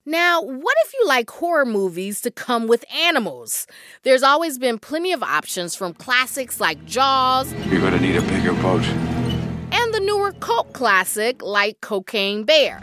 Now, what if you like horror movies to come with animals? There's always been plenty of options, from classics like Jaws. You're gonna need a bigger boat. And the newer cult classic like Cocaine Bear.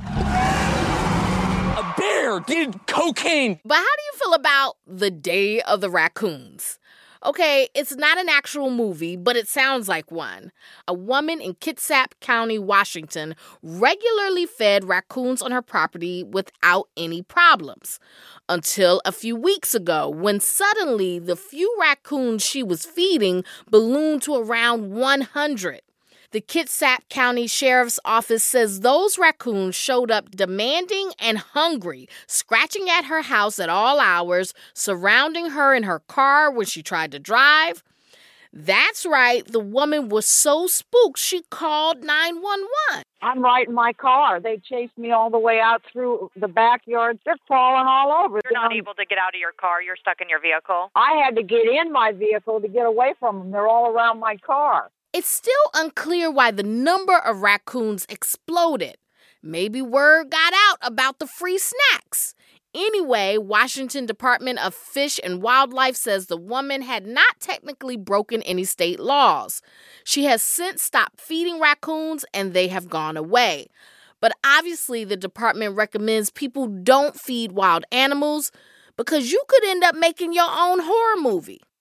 A bear did cocaine! But how do you feel about The Day of the Raccoons? Okay, it's not an actual movie, but it sounds like one. A woman in Kitsap County, Washington, regularly fed raccoons on her property without any problems. Until a few weeks ago, when suddenly the few raccoons she was feeding ballooned to around 100. The Kitsap County Sheriff's Office says those raccoons showed up demanding and hungry, scratching at her house at all hours, surrounding her in her car when she tried to drive. That's right, the woman was so spooked she called 911. I'm right in my car. They chased me all the way out through the backyard. They're crawling all over. You're not able to get out of your car. You're stuck in your vehicle. I had to get in my vehicle to get away from them. They're all around my car. It's still unclear why the number of raccoons exploded. Maybe word got out about the free snacks. Anyway, Washington Department of Fish and Wildlife says the woman had not technically broken any state laws. She has since stopped feeding raccoons and they have gone away. But obviously, the department recommends people don't feed wild animals because you could end up making your own horror movie.